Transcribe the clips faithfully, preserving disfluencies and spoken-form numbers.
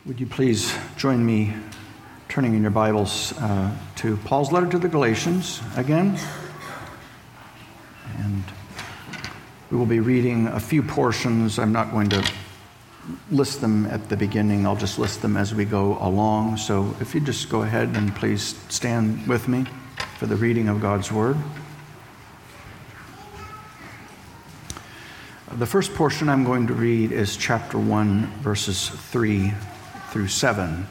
Would you please join me turning in your Bibles uh, to Paul's letter to the Galatians again? And we will be reading a few portions. I'm not going to list them at the beginning. I'll just list them as we go along. So if you just go ahead and please stand with me for the reading of God's Word. The first portion I'm going to read is chapter one, verses three through seven.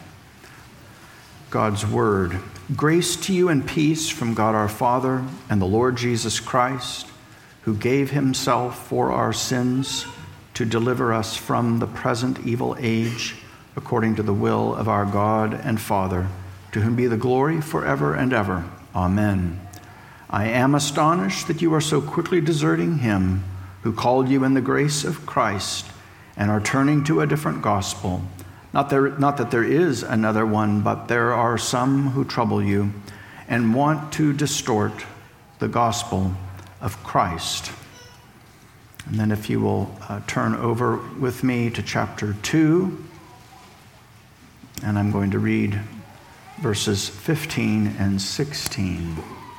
God's Word. Grace to you and peace from God our Father and the Lord Jesus Christ, who gave himself for our sins to deliver us from the present evil age, according to the will of our God and Father, to whom be the glory forever and ever. Amen. I am astonished that you are so quickly deserting him who called you in the grace of Christ and are turning to a different gospel. Not, there, not that there is another one, but there are some who trouble you and want to distort the gospel of Christ. And then if you will uh, turn over with me to chapter two, and I'm going to read verses fifteen and sixteen.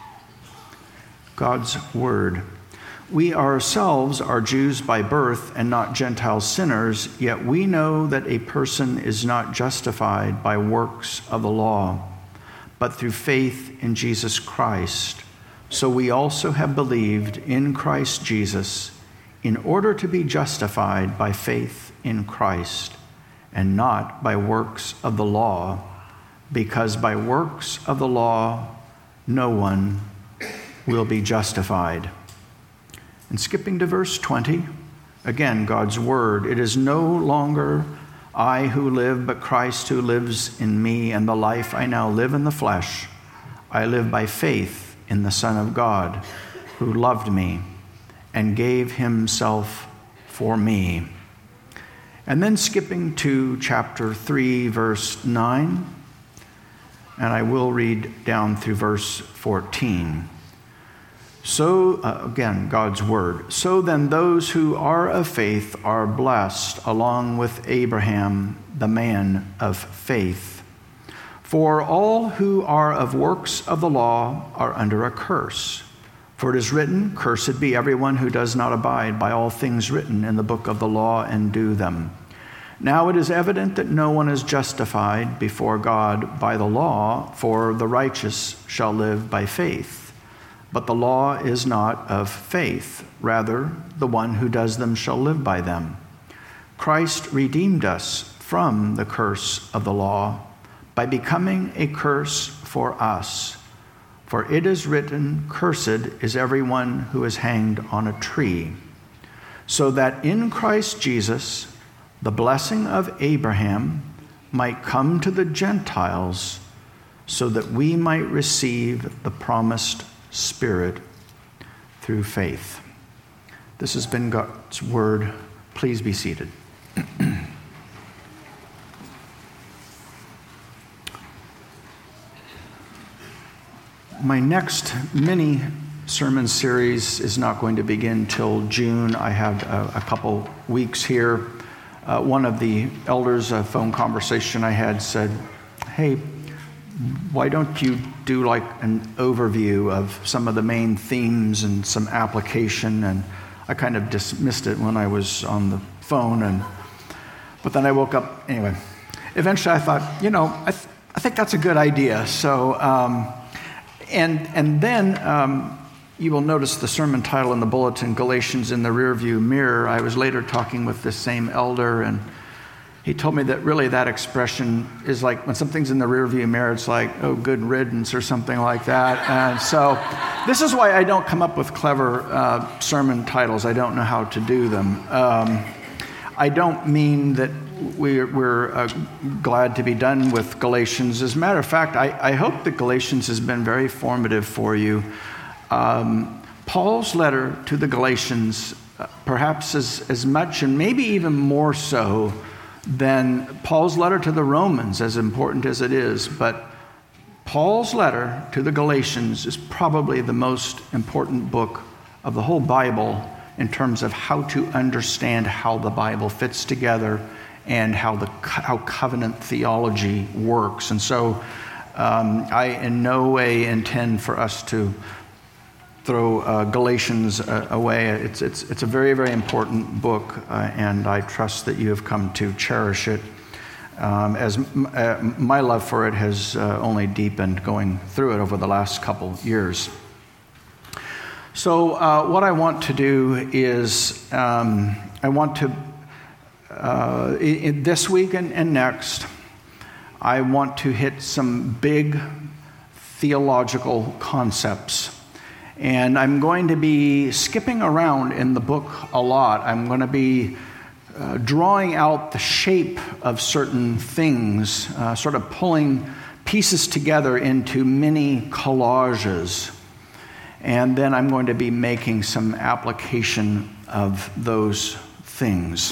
God's Word. We ourselves are Jews by birth and not Gentile sinners, yet we know that a person is not justified by works of the law, but through faith in Jesus Christ. So we also have believed in Christ Jesus in order to be justified by faith in Christ and not by works of the law, because by works of the law no one will be justified. And skipping to verse twenty, again, God's Word. It is no longer I who live, but Christ who lives in me, and the life I now live in the flesh, I live by faith in the Son of God, who loved me and gave himself for me. And then skipping to chapter three, verse nine, and I will read down through verse fourteen. So, uh, again, God's Word. So then those who are of faith are blessed along with Abraham, the man of faith. For all who are of works of the law are under a curse. For it is written, cursed be everyone who does not abide by all things written in the book of the law and do them. Now it is evident that no one is justified before God by the law, for the righteous shall live by faith. But the law is not of faith. Rather, the one who does them shall live by them. Christ redeemed us from the curse of the law by becoming a curse for us. For it is written, cursed is everyone who is hanged on a tree. So that in Christ Jesus, the blessing of Abraham might come to the Gentiles, so that we might receive the promised Spirit through faith. This has been God's Word. Please be seated. My next mini sermon series is not going to begin till June. I have a, a couple weeks here. Uh, one of the elders, a phone conversation I had, said, hey, why don't you do like an overview of some of the main themes and some application? And I kind of dismissed it when I was on the phone. And but then I woke up anyway. Eventually I thought, you know, I, th- I think that's a good idea. So, um, and and then um, you will notice the sermon title in the bulletin, Galatians in the Rearview Mirror. I was later talking with this same elder, and he told me that really that expression is like when something's in the rearview mirror, it's like, oh, good riddance or something like that. And so this is why I don't come up with clever uh, sermon titles. I don't know how to do them. Um, I don't mean that we're, we're uh, glad to be done with Galatians. As a matter of fact, I, I hope that Galatians has been very formative for you. Um, Paul's letter to the Galatians, uh, perhaps as, as much and maybe even more so than Paul's letter to the Romans, as important as it is. But Paul's letter to the Galatians is probably the most important book of the whole Bible in terms of how to understand how the Bible fits together and how the how covenant theology works. And so um, I in no way intend for us to throw uh, Galatians uh, away. It's, it's, it's a very, very important book, uh, and I trust that you have come to cherish it, um, as m- uh, my love for it has uh, only deepened going through it over the last couple years. So uh, what I want to do is um, I want to, uh, in, this week and, and next, I want to hit some big theological concepts. And I'm going to be skipping around in the book a lot. I'm going to be uh, drawing out the shape of certain things, uh, sort of pulling pieces together into mini collages. And then I'm going to be making some application of those things.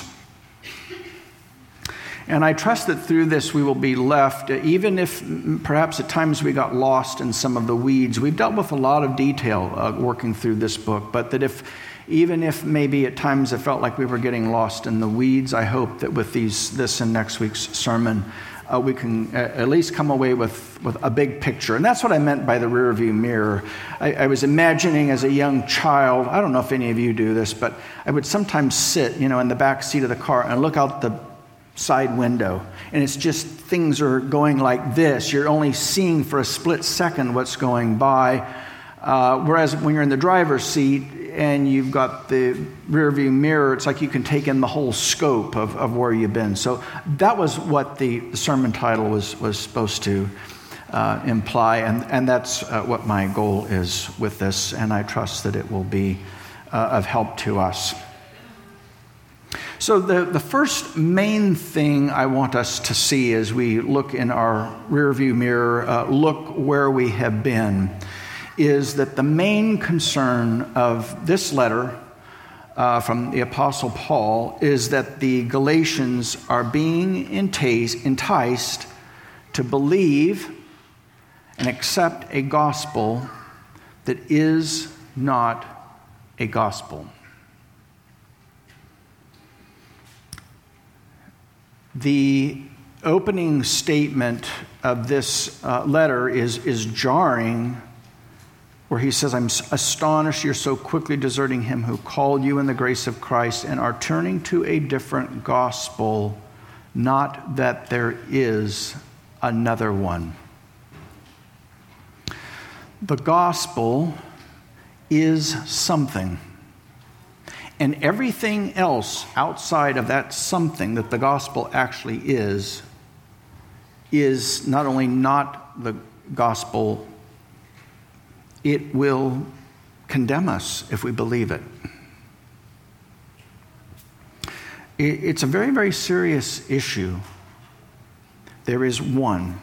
And I trust that through this we will be left, even if perhaps at times we got lost in some of the weeds. We've dealt with a lot of detail uh, working through this book, but that if, even if maybe at times it felt like we were getting lost in the weeds, I hope that with these, this and next week's sermon, uh, we can uh, at least come away with, with a big picture. And that's what I meant by the rearview mirror. I, I was imagining as a young child, I don't know if any of you do this, but I would sometimes sit, you know, in the back seat of the car and look out the side window, and it's just things are going like this. You're only seeing for a split second what's going by, uh, whereas when you're in the driver's seat and you've got the rear view mirror, it's like you can take in the whole scope of, of where you've been. So that was what the, the sermon title was was supposed to uh, imply, and, and that's uh, what my goal is with this, and I trust that it will be uh, of help to us. So the, the first main thing I want us to see as we look in our rearview mirror, uh, look where we have been, is that the main concern of this letter uh, from the Apostle Paul is that the Galatians are being enticed, enticed to believe and accept a gospel that is not a gospel. The opening statement of this uh, letter is, is jarring, where he says, I'm astonished you're so quickly deserting him who called you in the grace of Christ and are turning to a different gospel, not that there is another one. The gospel is something. And everything else outside of that something that the gospel actually is, is not only not the gospel, it will condemn us if we believe it. It's a very, very serious issue. There is one.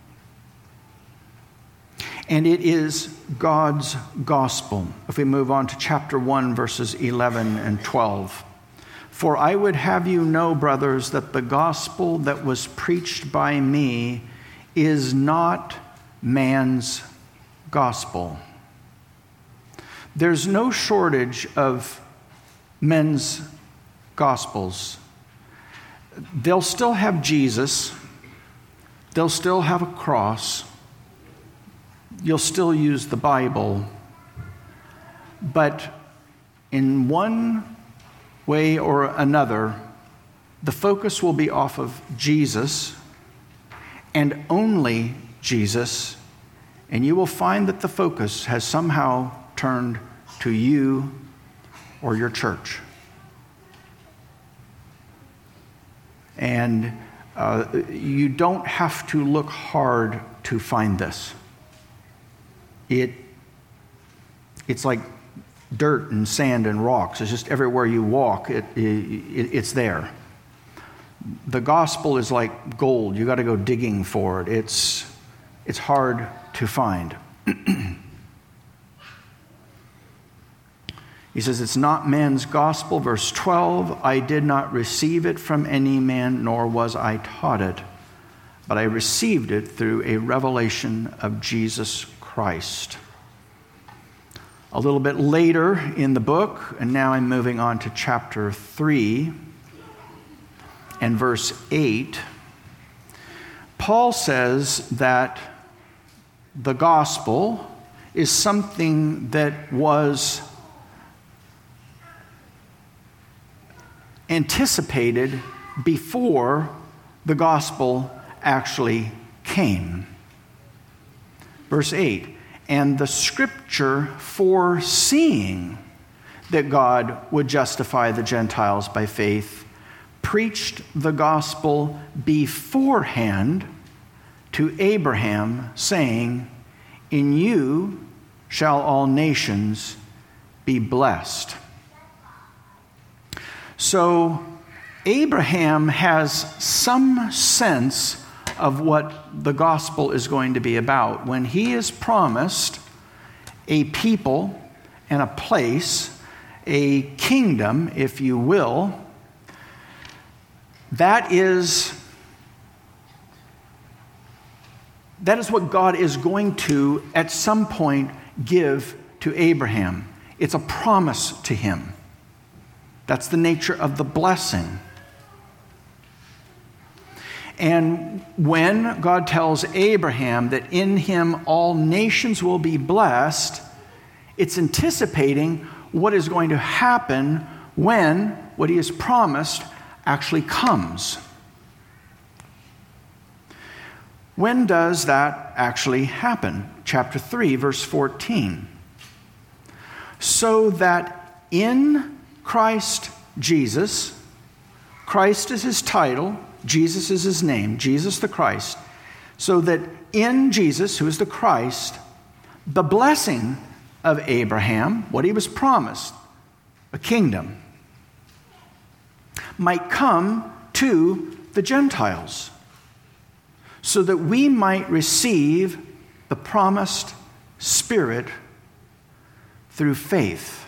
And it is God's gospel. If we move on to chapter one, verses eleven and twelve. For I would have you know, brothers, that the gospel that was preached by me is not man's gospel. There's no shortage of men's gospels. They'll still have Jesus. They'll still have a cross. You'll still use the Bible, but in one way or another, the focus will be off of Jesus and only Jesus, and you will find that the focus has somehow turned to you or your church. And uh, you don't have to look hard to find this. It, it's like dirt and sand and rocks. It's just everywhere you walk, it, it, it's there. The gospel is like gold. You got to go digging for it. It's, it's hard to find. He says, it's not man's gospel. Verse twelve, I did not receive it from any man, nor was I taught it, but I received it through a revelation of Jesus Christ. A little bit later in the book, and now I'm moving on to chapter three, and verse eight, Paul says that the gospel is something that was anticipated before the gospel actually came. Verse eight, and the scripture foreseeing that God would justify the Gentiles by faith, preached the gospel beforehand to Abraham, saying, in you shall all nations be blessed. So Abraham has some sense of what the gospel is going to be about. When he is promised a people and a place, a kingdom, if you will, that is, that is what God is going to, at some point, give to Abraham. It's a promise to him. That's the nature of the blessing. And when God tells Abraham that in him all nations will be blessed, it's anticipating what is going to happen when what he has promised actually comes. When does that actually happen? Chapter three, verse fourteen. So that in Christ Jesus, Christ is his title, Jesus is his name, Jesus the Christ, so that in Jesus, who is the Christ, the blessing of Abraham, what he was promised, a kingdom, might come to the Gentiles, so that we might receive the promised Spirit through faith.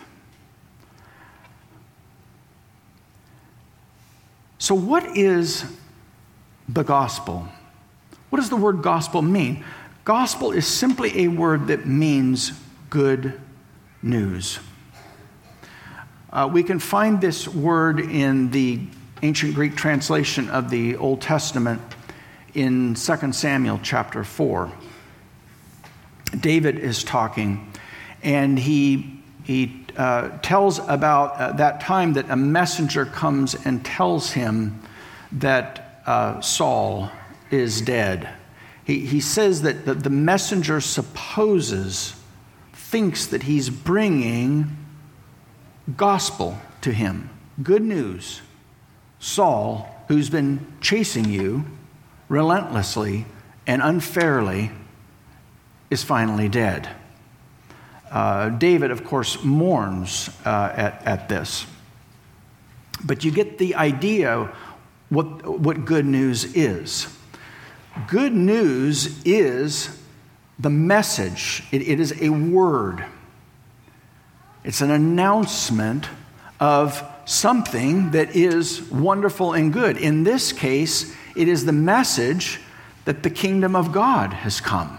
So what is the gospel? What does the word gospel mean? Gospel is simply a word that means good news. Uh, we can find this word in the ancient Greek translation of the Old Testament in Second Samuel chapter four. David is talking, and he, he uh, tells about uh, that time that a messenger comes and tells him that uh, Saul is dead. He, he says that the, the messenger supposes, thinks that he's bringing gospel to him, good news. Saul, who's been chasing you relentlessly and unfairly, is finally dead. Uh, David, of course, mourns uh, at, at this. But you get the idea what, what good news is. Good news is the message. It, it is a word. It's an announcement of something that is wonderful and good. In this case, it is the message that the kingdom of God has come.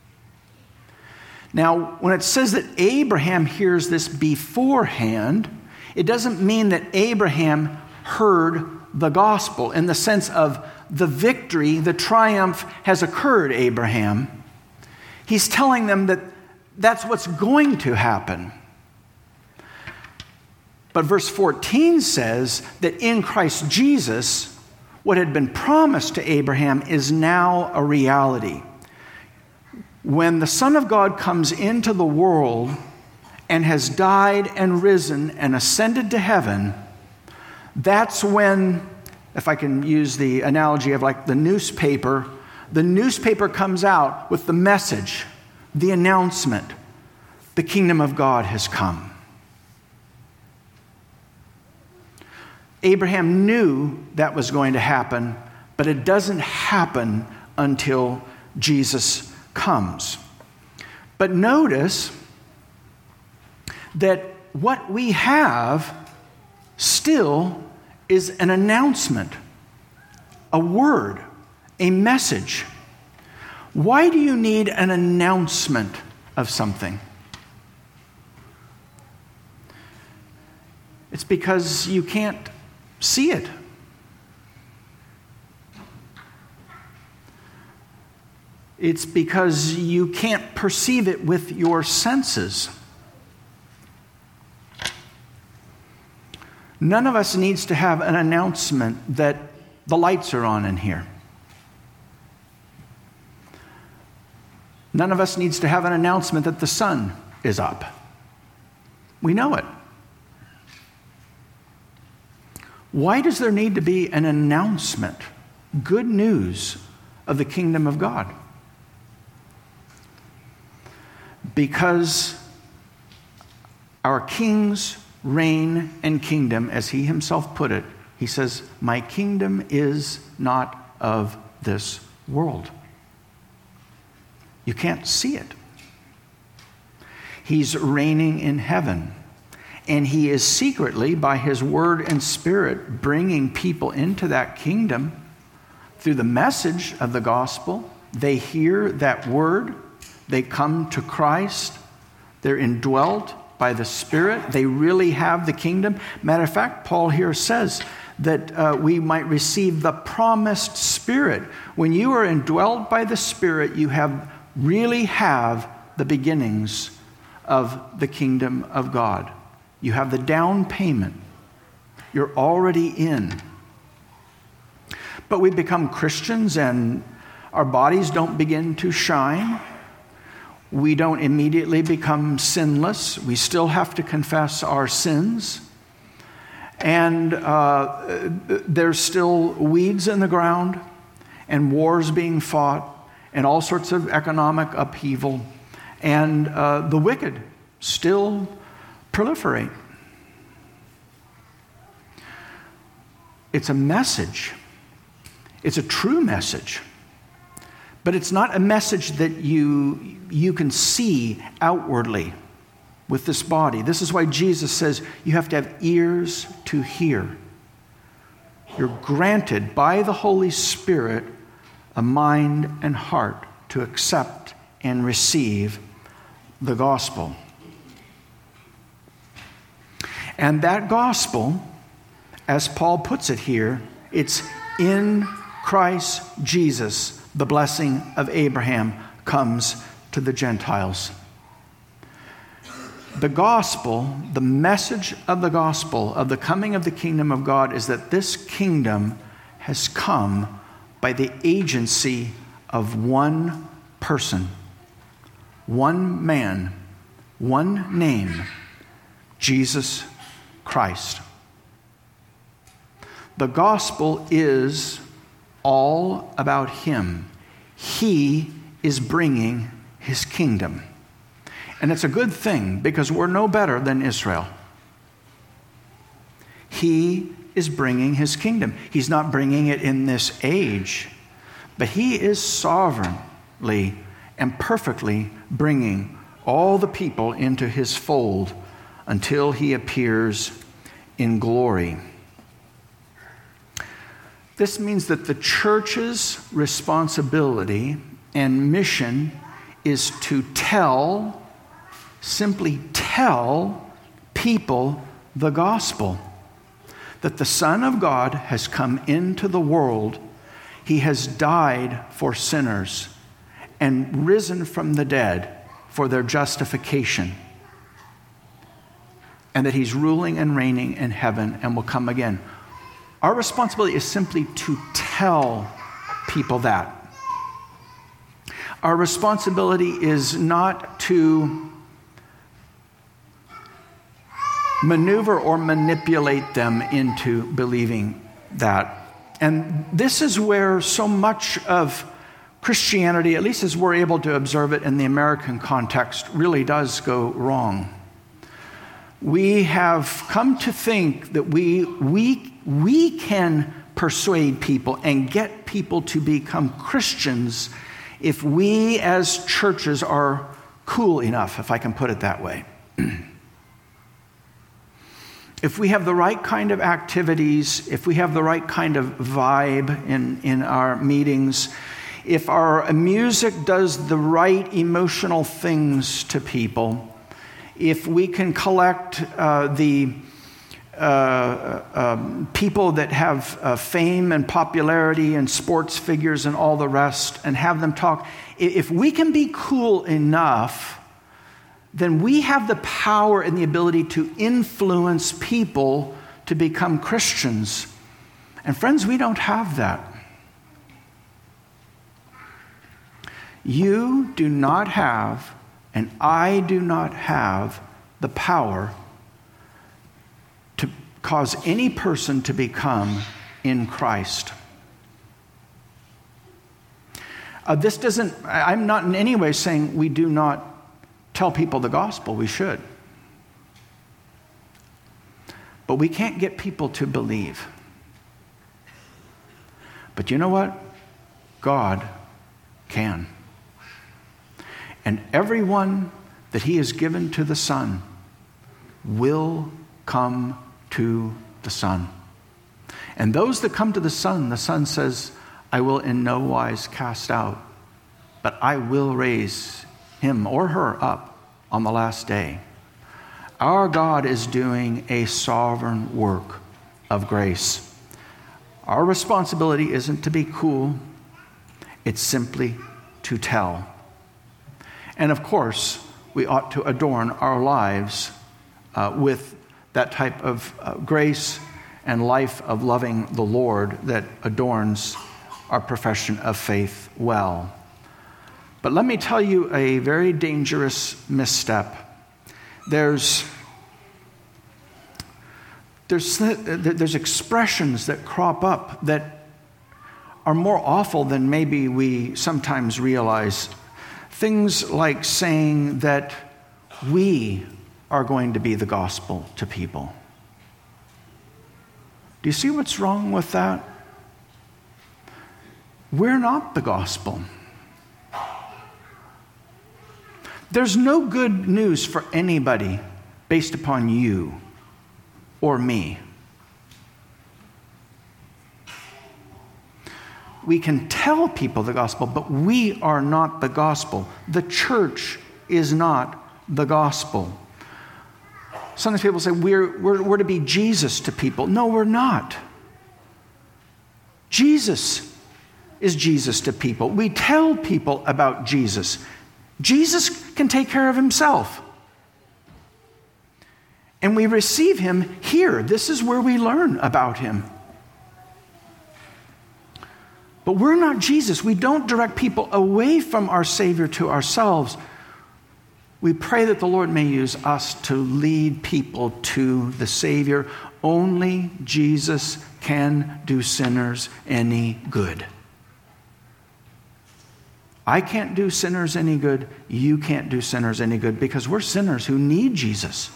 Now, when it says that Abraham hears this beforehand, it doesn't mean that Abraham heard the gospel in the sense of the victory, the triumph has occurred, Abraham. He's telling them that that's what's going to happen. But verse fourteen says that in Christ Jesus, what had been promised to Abraham is now a reality. When the Son of God comes into the world and has died and risen and ascended to heaven, that's when, if I can use the analogy of like the newspaper, the newspaper comes out with the message, the announcement, the kingdom of God has come. Abraham knew that was going to happen, but it doesn't happen until Jesus comes. But notice that what we have still is an announcement, a word, a message. Why do you need an announcement of something? It's because you can't see it. It's because you can't perceive it with your senses. None of us needs to have an announcement that the lights are on in here. None of us needs to have an announcement that the sun is up. We know it. Why does there need to be an announcement, good news of the kingdom of God? Because our king's reign and kingdom, as he himself put it, he says, my kingdom is not of this world. You can't see it. He's reigning in heaven. And he is secretly, by his word and spirit, bringing people into that kingdom through the message of the gospel. They hear that word. They come to Christ. They're indwelt by the Spirit. They really have the kingdom. Matter of fact, Paul here says that uh, we might receive the promised Spirit. When you are indwelt by the Spirit, you have really have the beginnings of the kingdom of God. You have the down payment. You're already in. But we become Christians and our bodies don't begin to shine. We don't immediately become sinless. We still have to confess our sins. And uh, there's still weeds in the ground and wars being fought and all sorts of economic upheaval. And uh, the wicked still proliferate. It's a message. It's a true message. But it's not a message that you, you can see outwardly with this body. This is why Jesus says you have to have ears to hear. You're granted by the Holy Spirit a mind and heart to accept and receive the gospel. And that gospel, as Paul puts it here, it's in Christ Jesus, the blessing of Abraham comes to the Gentiles. The gospel, the message of the gospel of the coming of the kingdom of God is that this kingdom has come by the agency of one person, one man, one name, Jesus Christ. The gospel is all about him. He is bringing his kingdom. And it's a good thing because we're no better than Israel. He is bringing his kingdom. He's not bringing it in this age, but he is sovereignly and perfectly bringing all the people into his fold until he appears in glory. This means that the church's responsibility and mission is to tell, simply tell people the gospel. That the Son of God has come into the world. He has died for sinners and risen from the dead for their justification. And that he's ruling and reigning in heaven and will come again. Our responsibility is simply to tell people that. Our responsibility is not to maneuver or manipulate them into believing that. And this is where so much of Christianity, at least as we're able to observe it in the American context, really does go wrong. We have come to think that we, we, we can persuade people and get people to become Christians if we as churches are cool enough, if I can put it that way. If we have the right kind of activities, if we have the right kind of vibe in, in our meetings, if our music does the right emotional things to people, if we can collect uh, the uh, um, people that have uh, fame and popularity and sports figures and all the rest and have them talk. If we can be cool enough, then we have the power and the ability to influence people to become Christians. And friends, we don't have that. You do not have, and I do not have, the power to cause any person to become in Christ. Uh, this doesn't, I'm not in any way saying we do not tell people the gospel. We should. But we can't get people to believe. But you know what? God can. And everyone that he has given to the Son will come to the Son. And those that come to the Son, the Son says, I will in no wise cast out, but I will raise him or her up on the last day. Our God is doing a sovereign work of grace. Our responsibility isn't to be cool. It's simply to tell. And of course, we ought to adorn our lives uh, with that type of uh, grace and life of loving the Lord that adorns our profession of faith well. But let me tell you a very dangerous misstep. There's, there's, there's expressions that crop up that are more awful than maybe we sometimes realize. Things like saying that we are going to be the gospel to people. Do you see what's wrong with that? We're not the gospel. There's no good news for anybody based upon you or me. We can tell people the gospel, but we are not the gospel. The church is not the gospel. Sometimes people say we're, we're, we're to be Jesus to people. No, we're not. Jesus is Jesus to people. We tell people about Jesus. Jesus can take care of himself. And we receive him here. This is where we learn about him. But we're not Jesus. We don't direct people away from our Savior to ourselves. We pray that the Lord may use us to lead people to the Savior. Only Jesus can do sinners any good. I can't do sinners any good. You can't do sinners any good because we're sinners who need Jesus.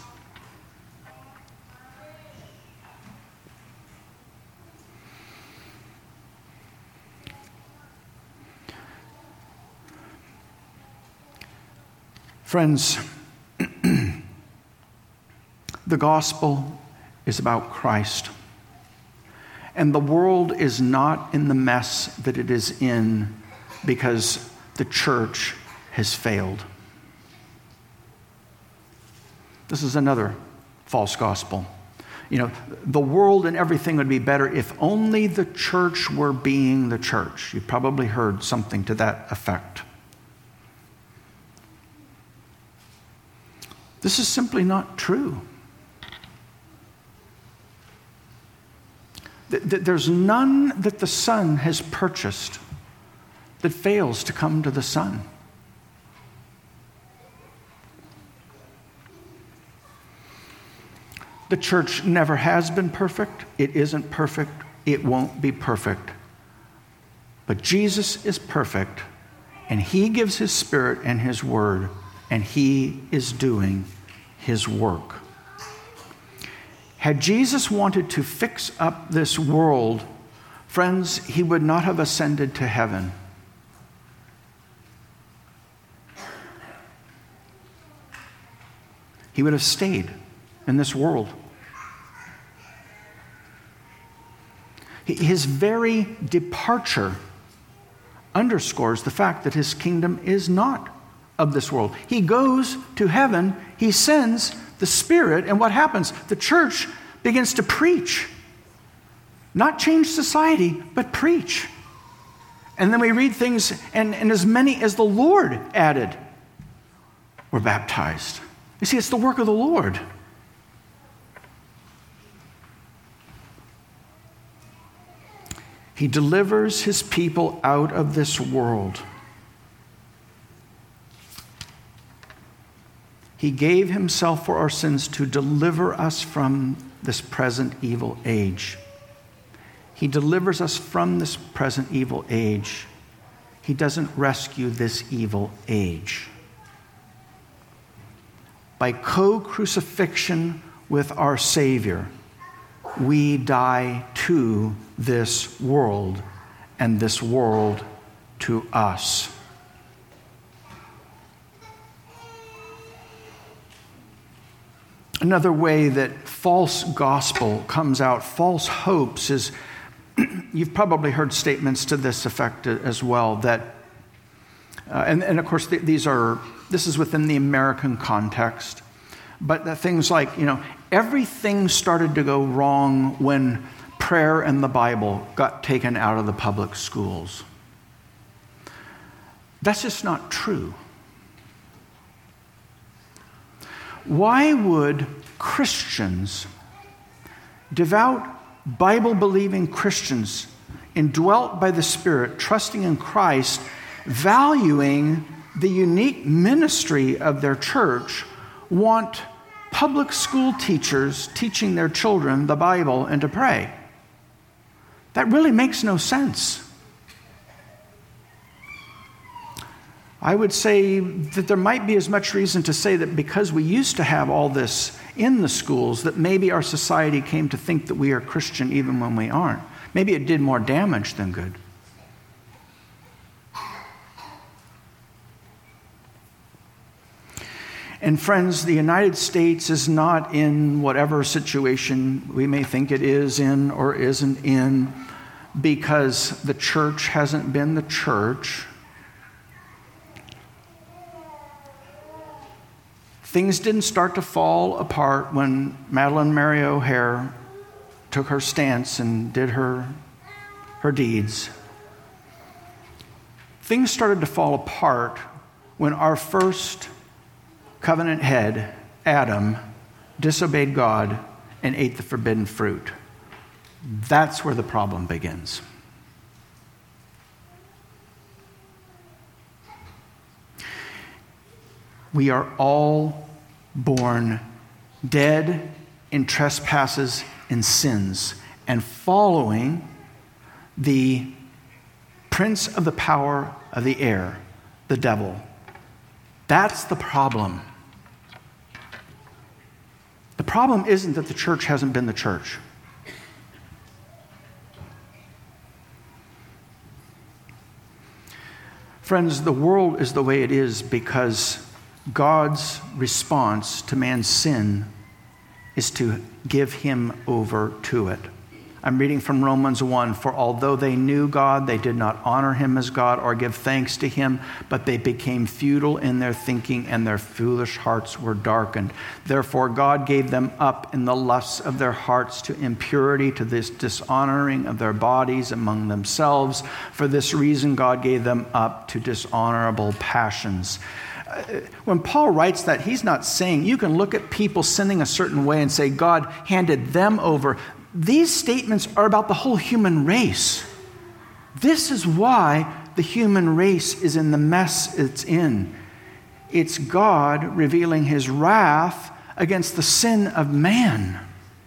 Friends, the gospel is about Christ. And the world is not in the mess that it is in because the church has failed. This is another false gospel. You know, the world and everything would be better if only the church were being the church. You've probably heard something to that effect. This is simply not true. There's none that the Son has purchased that fails to come to the Son. The church never has been perfect. It isn't perfect. It won't be perfect. But Jesus is perfect, and he gives his Spirit and his word, and he is doing his work. Had Jesus wanted to fix up this world, friends, he would not have ascended to heaven. He would have stayed in this world. His very departure underscores the fact that his kingdom is not of this world. He goes to heaven, he sends the Spirit, and what happens? The church begins to preach. Not change society, but preach. And then we read things, and, and as many as the Lord added were baptized. You see, it's the work of the Lord. He delivers his people out of this world. He gave himself for our sins to deliver us from this present evil age. He delivers us from this present evil age. He doesn't rescue this evil age. By co-crucifixion with our Savior, we die to this world, and this world to us. Another way that false gospel comes out, false hopes, is you've probably heard statements to this effect as well, that, uh, and, and of course th- these are, this is within the American context, but that things like, you know, everything started to go wrong when prayer and the Bible got taken out of the public schools. That's just not true. Why would Christians, devout, Bible-believing Christians, indwelt by the Spirit, trusting in Christ, valuing the unique ministry of their church, want public school teachers teaching their children the Bible and to pray? That really makes no sense. I would say that there might be as much reason to say that because we used to have all this in the schools, that maybe our society came to think that we are Christian even when we aren't. Maybe it did more damage than good. And friends, the United States is not in whatever situation we may think it is in or isn't in because the church hasn't been the church. Things didn't start to fall apart when Madalyn Mary O'Hair took her stance and did her, her deeds. Things started to fall apart when our first covenant head, Adam, disobeyed God and ate the forbidden fruit. That's where the problem begins. We are all born dead in trespasses and sins and following the prince of the power of the air, the devil. That's the problem. The problem isn't that the church hasn't been the church. Friends, the world is the way it is because God's response to man's sin is to give him over to it. I'm reading from Romans one. For although they knew God, they did not honor him as God or give thanks to him, but they became futile in their thinking and their foolish hearts were darkened. Therefore, God gave them up in the lusts of their hearts to impurity, to this dishonoring of their bodies among themselves. For this reason, God gave them up to dishonorable passions. When Paul writes that, he's not saying you can look at people sinning a certain way and say God handed them over. These statements are about the whole human race. This is why the human race is in the mess it's in. It's God revealing his wrath against the sin of man.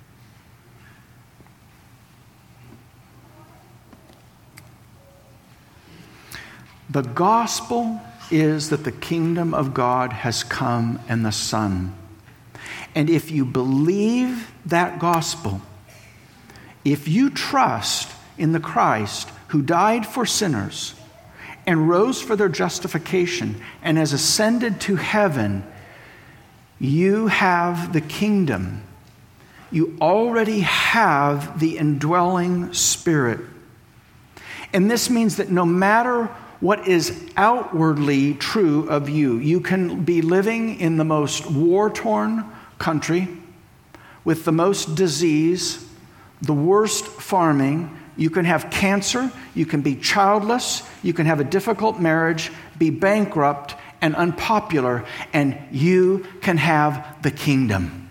The gospel is that the kingdom of God has come in the Son. And if you believe that gospel, if you trust in the Christ who died for sinners and rose for their justification and has ascended to heaven, you have the kingdom. You already have the indwelling Spirit. And this means that no matter what is outwardly true of you, you can be living in the most war-torn country with the most disease, the worst farming. You can have cancer, you can be childless, you can have a difficult marriage, be bankrupt and unpopular, and you can have the kingdom.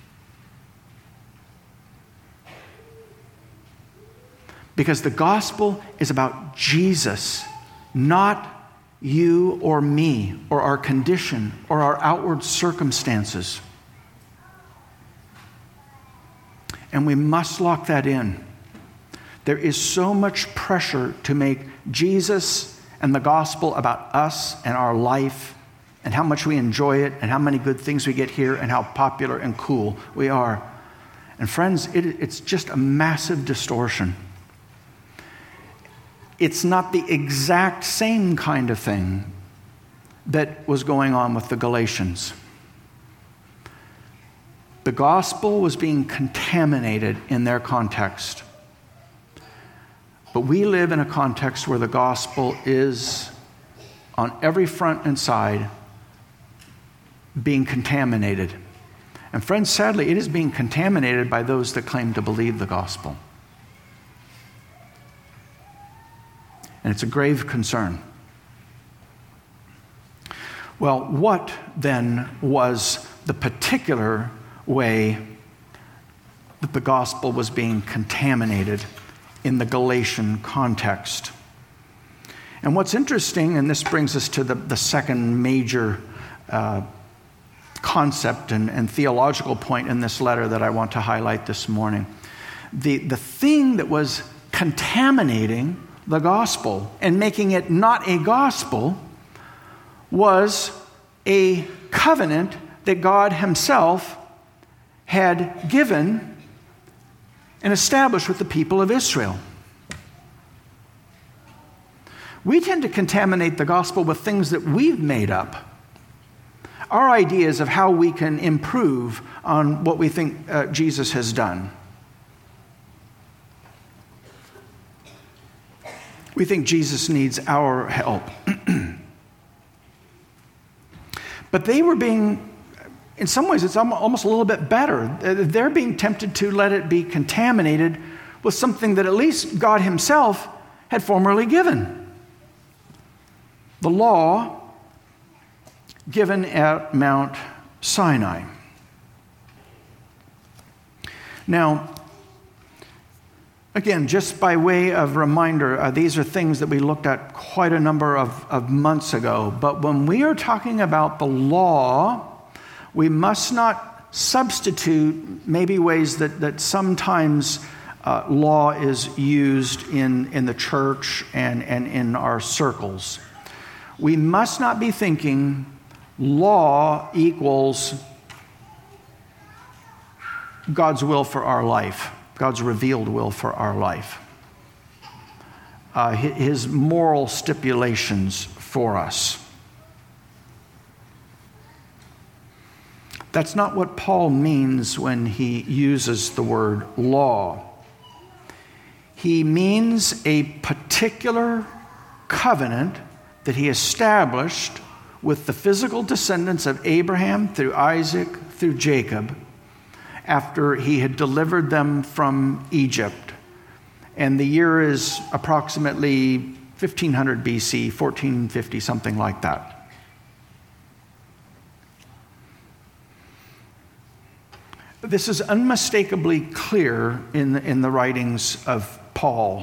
Because the gospel is about Jesus, not you or me or our condition or our outward circumstances. And we must lock that in. There is so much pressure to make Jesus and the gospel about us and our life and how much we enjoy it and how many good things we get here and how popular and cool we are. And friends, it, it's just a massive distortion. It's not the exact same kind of thing that was going on with the Galatians. The gospel was being contaminated in their context. But we live in a context where the gospel is, on every front and side, being contaminated. And friends, sadly, it is being contaminated by those that claim to believe the gospel. And it's a grave concern. Well, what then was the particular way that the gospel was being contaminated in the Galatian context? And what's interesting, and this brings us to the, the second major uh, concept and, and theological point in this letter that I want to highlight this morning. The, the thing that was contaminating the gospel and making it not a gospel was a covenant that God himself had given and established with the people of Israel. We tend to contaminate the gospel with things that we've made up. Our ideas of how we can improve on what we think uh, Jesus has done. We think Jesus needs our help. But they were being, in some ways, it's almost a little bit better. They're being tempted to let it be contaminated with something that at least God himself had formerly given. The law given at Mount Sinai. Now, again, just by way of reminder, uh, these are things that we looked at quite a number of, of months ago. But when we are talking about the law, we must not substitute maybe ways that, that sometimes uh, law is used in, in the church and, and in our circles. We must not be thinking law equals God's will for our life. God's revealed will for our life. Uh, his moral stipulations for us. That's not what Paul means when he uses the word law. He means a particular covenant that he established with the physical descendants of Abraham through Isaac, through Jacob, after he had delivered them from Egypt. And the year is approximately fifteen hundred B C, fourteen fifty, something like that. This is unmistakably clear in the, in the writings of Paul.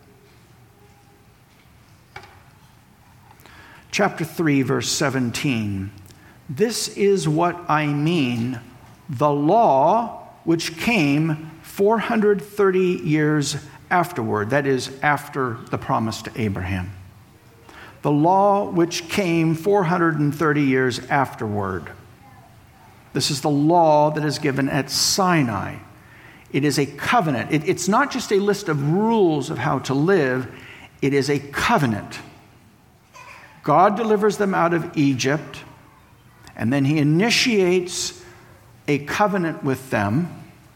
Chapter three, verse seventeen. This is what I mean, the law which came four hundred thirty years afterward, that is, after the promise to Abraham. The law which came four hundred thirty years afterward. This is the law that is given at Sinai. It is a covenant. It, it's not just a list of rules of how to live. It is a covenant. God delivers them out of Egypt, and then he initiates a covenant with them,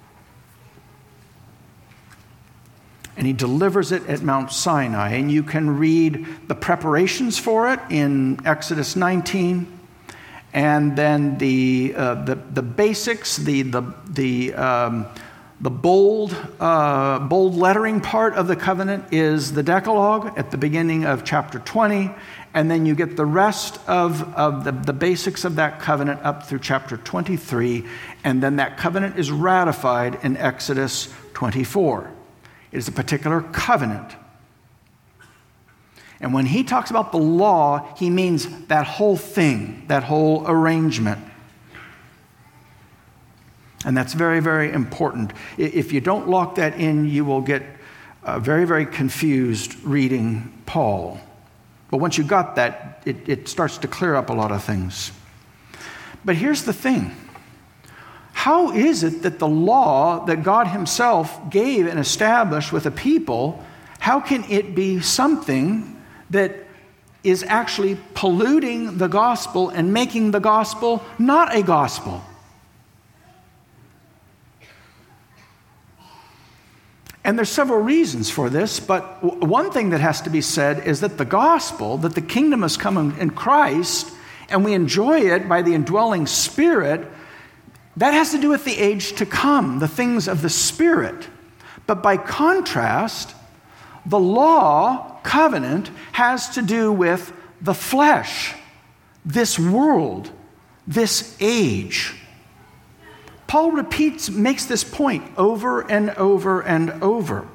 and he delivers it at Mount Sinai. And you can read the preparations for it in Exodus nineteen, and then the uh, the the basics, the the the um, the bold uh, bold lettering part of the covenant is the Decalogue at the beginning of chapter twenty, and then you get the rest of of the, the basics of that covenant up through chapter twenty-three, and then that covenant is ratified in Exodus twenty-four. It is a particular covenant. And when he talks about the law, he means that whole thing, that whole arrangement. And that's very, very important. If you don't lock that in, you will get uh, very, very confused reading Paul. But once you got that, it, it starts to clear up a lot of things. But here's the thing. How is it that the law that God himself gave and established with a people, how can it be something that is actually polluting the gospel and making the gospel not a gospel? And there's several reasons for this, but one thing that has to be said is that the gospel, that the kingdom has come in Christ, and we enjoy it by the indwelling Spirit, that has to do with the age to come, the things of the Spirit. But by contrast, the law covenant has to do with the flesh, this world, this age. Paul repeats, makes this point over and over and over.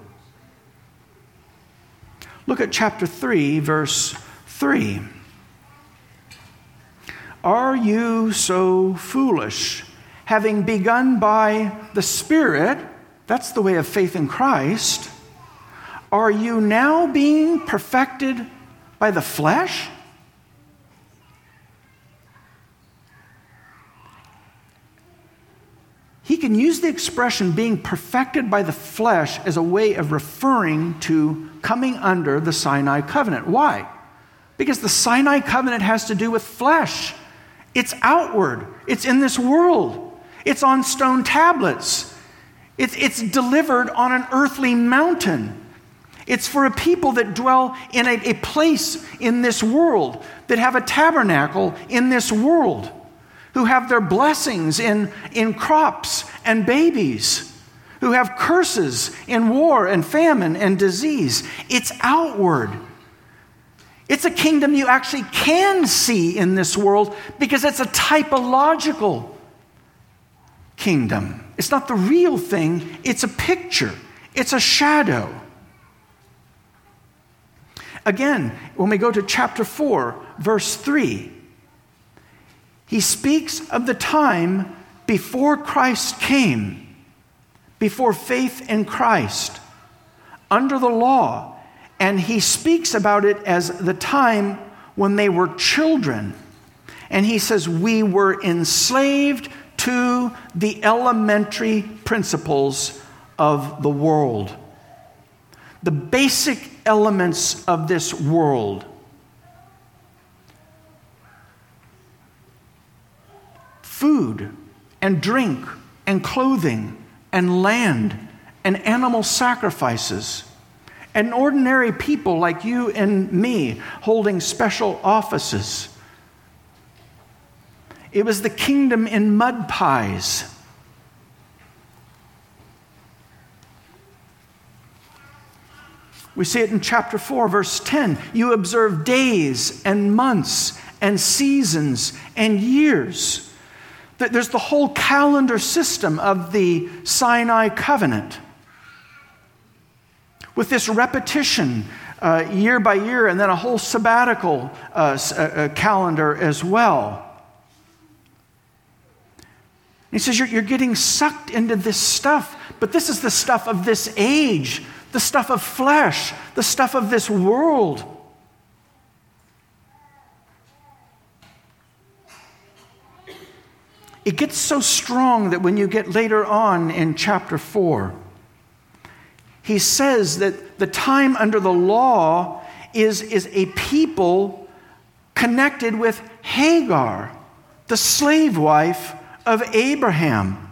Look at chapter three, verse three. Are you so foolish, having begun by the Spirit, that's the way of faith in Christ, are you now being perfected by the flesh? He can use the expression being perfected by the flesh as a way of referring to coming under the Sinai covenant. Why? Because the Sinai covenant has to do with flesh. It's outward. It's in this world. It's on stone tablets. It's, it's delivered on an earthly mountain. It's for a people that dwell in a, a place in this world, that have a tabernacle in this world, who have their blessings in, in crops and babies, who have curses in war and famine and disease. It's outward. It's a kingdom you actually can see in this world because it's a typological kingdom. It's not the real thing, it's a picture, it's a shadow. Again, when we go to chapter four, verse three, he speaks of the time before Christ came, before faith in Christ, under the law, and he speaks about it as the time when they were children. And he says, we were enslaved to the elementary principles of the world. The basic elements of this world. Food and drink and clothing and land and animal sacrifices and ordinary people like you and me holding special offices. It was the kingdom in mud pies. We see it in chapter four, verse ten. You observe days and months and seasons and years. There's the whole calendar system of the Sinai covenant, with this repetition uh, year by year, and then a whole sabbatical uh, uh, calendar as well. He says you're, you're getting sucked into this stuff, but this is the stuff of this age, the stuff of flesh, the stuff of this world. It gets so strong that when you get later on in chapter four, he says that the time under the law is, is a people connected with Hagar, the slave wife of Abraham.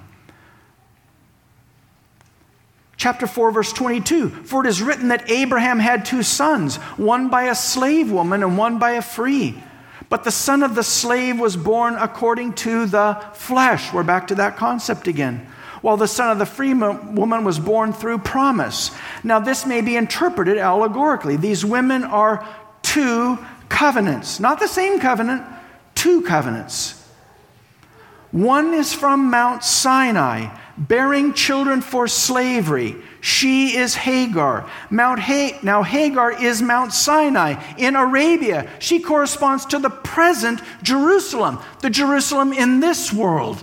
Chapter four, verse twenty-two, for it is written that Abraham had two sons, one by a slave woman and one by a free. But the son of the slave was born according to the flesh. We're back to that concept again. While the son of the free woman was born through promise. Now this may be interpreted allegorically. These women are two covenants. Not the same covenant, two covenants. One is from Mount Sinai, bearing children for slavery. She is Hagar. Mount ha- now Hagar is Mount Sinai in Arabia. She corresponds to the present Jerusalem, the Jerusalem in this world.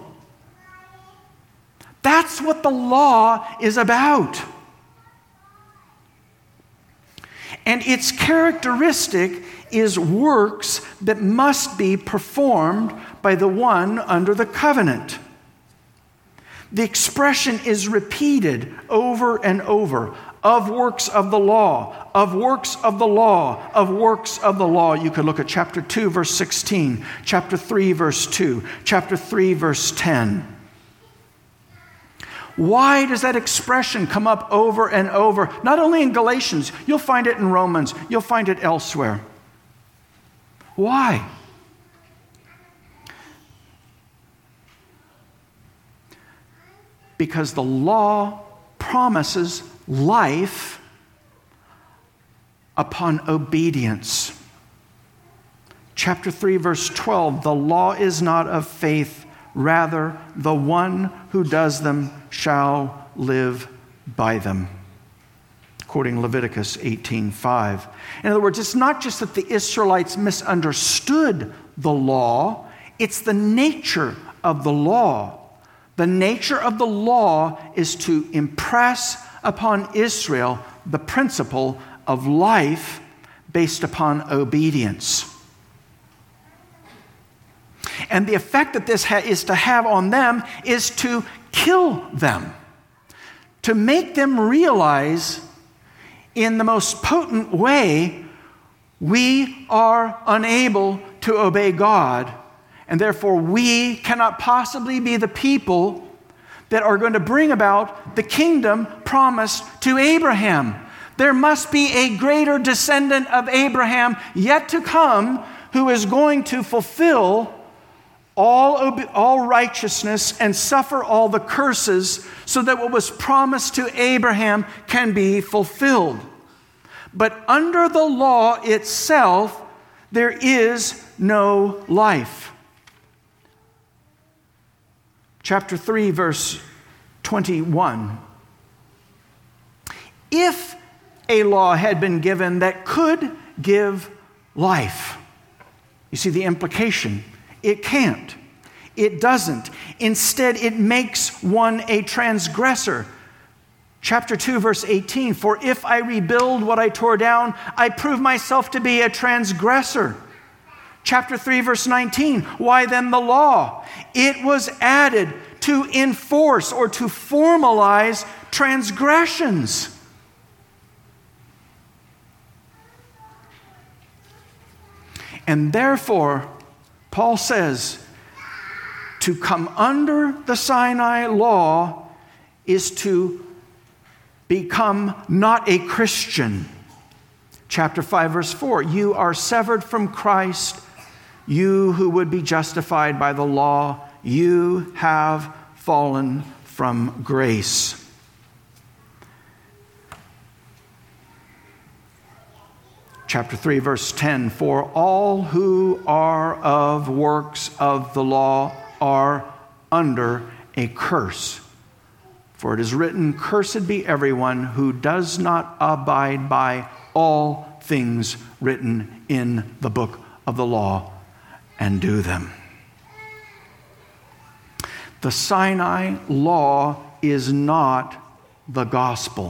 That's what the law is about. And its characteristic is works that must be performed by the one under the covenant. The expression is repeated over and over. Of works of the law, of works of the law, of works of the law. You could look at chapter two, verse sixteen, chapter three, verse two, chapter three, verse ten. Why does that expression come up over and over? Not only in Galatians, you'll find it in Romans, you'll find it elsewhere. Why? Because the law promises life upon obedience. Chapter three, verse twelve, the law is not of faith, rather the one who does them shall live by them. Quoting Leviticus eighteen five. In other words, it's not just that the Israelites misunderstood the law, it's the nature of the law. The nature of the law is to impress upon Israel the principle of life based upon obedience. And the effect that this ha- is to have on them is to kill them, to make them realize in the most potent way we are unable to obey God, and therefore we cannot possibly be the people that are going to bring about the kingdom promised to Abraham. There must be a greater descendant of Abraham yet to come who is going to fulfill all, obe- all righteousness and suffer all the curses so that what was promised to Abraham can be fulfilled. But under the law itself, there is no life. Chapter three, verse twenty-one. If a law had been given that could give life, you see the implication. It can't. It doesn't. Instead, it makes one a transgressor. Chapter two, verse eighteen, for if I rebuild what I tore down, I prove myself to be a transgressor. Chapter three, verse nineteen, why then the law? It was added to enforce or to formalize transgressions. And therefore, Paul says, to come under the Sinai law is to become not a Christian. Chapter five, verse four, you are severed from Christ, you who would be justified by the law, you have fallen from grace. Chapter three, verse ten, for all who are of works of the law are under a curse. For it is written, cursed be everyone who does not abide by all things written in the book of the law and do them. The Sinai law is not the gospel.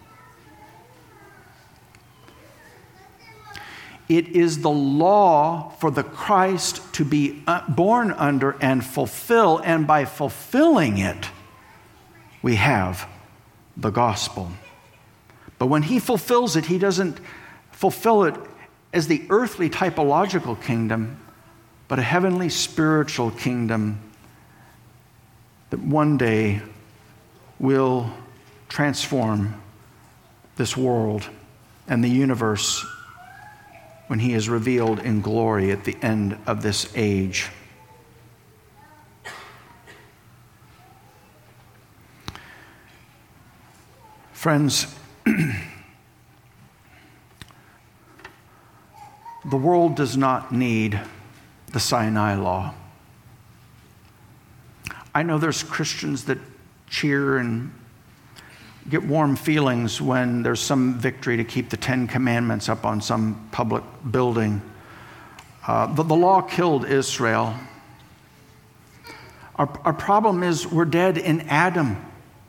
It is the law for the Christ to be born under and fulfill, and by fulfilling it, we have the gospel. But when he fulfills it, he doesn't fulfill it as the earthly typological kingdom, but a heavenly spiritual kingdom that one day will transform this world and the universe when he is revealed in glory at the end of this age. Friends, the world does not need the Sinai law. I know there's Christians that cheer and get warm feelings when there's some victory to keep the Ten Commandments up on some public building. Uh, but the law killed Israel. Our, our problem is we're dead in Adam.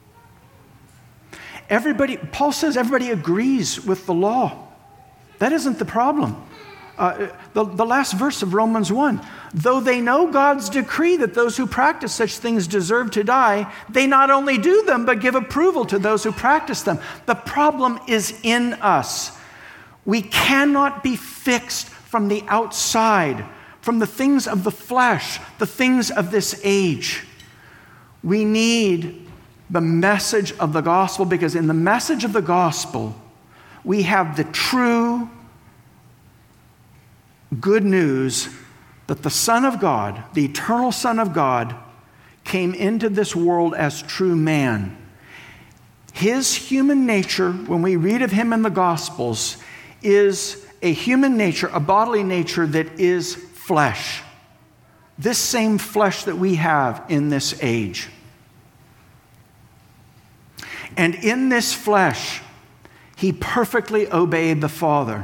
Everybody, Paul says everybody agrees with the law. That isn't the problem. Uh, the, the last verse of Romans one, though they know God's decree that those who practice such things deserve to die, they not only do them, but give approval to those who practice them. The problem is in us. We cannot be fixed from the outside, from the things of the flesh, the things of this age. We need the message of the gospel, because in the message of the gospel, we have the true good news that the Son of God, the eternal Son of God, came into this world as true man. His human nature, when we read of him in the Gospels, is a human nature, a bodily nature that is flesh. This same flesh that we have in this age. And in this flesh, he perfectly obeyed the Father.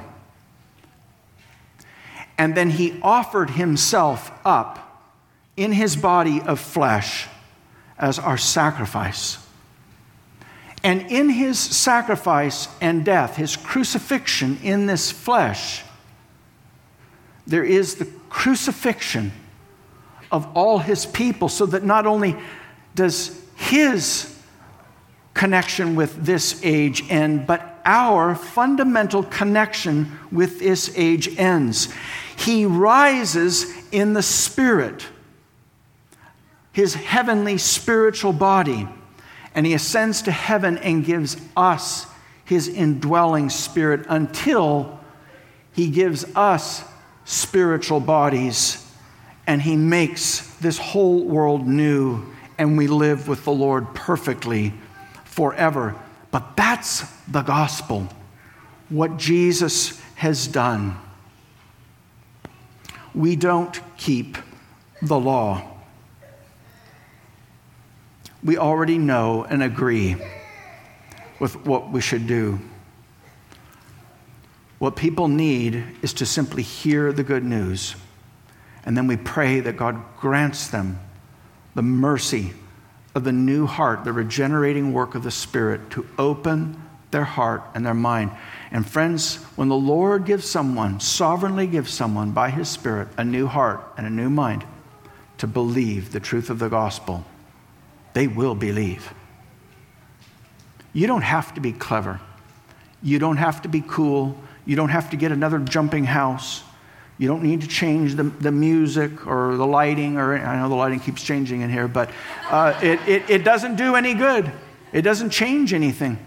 And then he offered himself up in his body of flesh as our sacrifice. And in his sacrifice and death, his crucifixion in this flesh, there is the crucifixion of all his people, so that not only does his connection with this age end, but our fundamental connection with this age ends. He rises in the Spirit, his heavenly spiritual body, and he ascends to heaven and gives us his indwelling Spirit until he gives us spiritual bodies and he makes this whole world new and we live with the Lord perfectly forever. But that's the gospel, what Jesus has done. We don't keep the law. We already know and agree with what we should do. What people need is to simply hear the good news. And then we pray that God grants them the mercy of the new heart, the regenerating work of the Spirit to open their heart and their mind. And friends, when the Lord gives someone, sovereignly gives someone by his Spirit a new heart and a new mind to believe the truth of the gospel, they will believe. You don't have to be clever. You don't have to be cool. You don't have to get another jumping house. You don't need to change the, the music or the lighting, or I know the lighting keeps changing in here, but uh, it, it, it doesn't do any good. It doesn't change anything.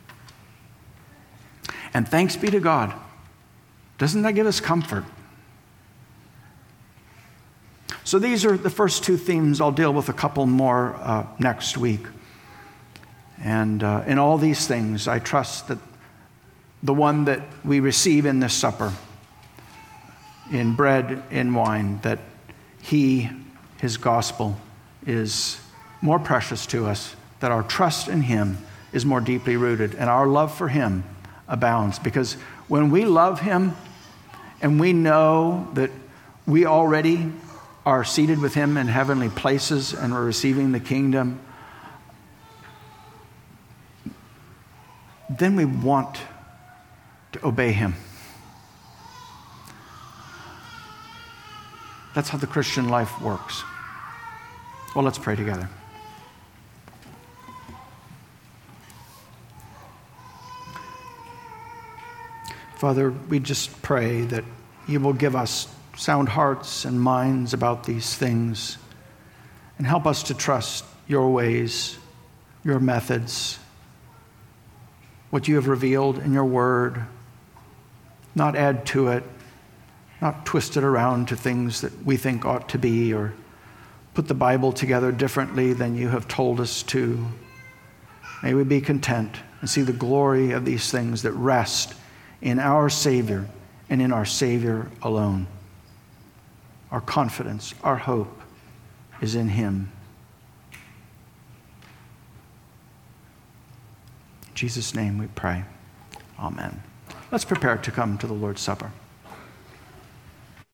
And thanks be to God. Doesn't that give us comfort? So these are the first two themes. I'll deal with a couple more uh, next week. And uh, in all these things, I trust that the one that we receive in this supper, in bread, in wine, that he, his gospel, is more precious to us, that our trust in him is more deeply rooted, and our love for him abounds. Because when we love him and we know that we already are seated with him in heavenly places and we're receiving the kingdom, then we want to obey him. That's how the Christian life works. Well, let's pray together. Father, we just pray that you will give us sound hearts and minds about these things and help us to trust your ways, your methods, what you have revealed in your word, not add to it, not twist it around to things that we think ought to be, or put the Bible together differently than you have told us to. May we be content and see the glory of these things that rest in our Savior and in our Savior alone. Our confidence, our hope is in him. In Jesus' name we pray. Amen. Let's prepare to come to the Lord's Supper.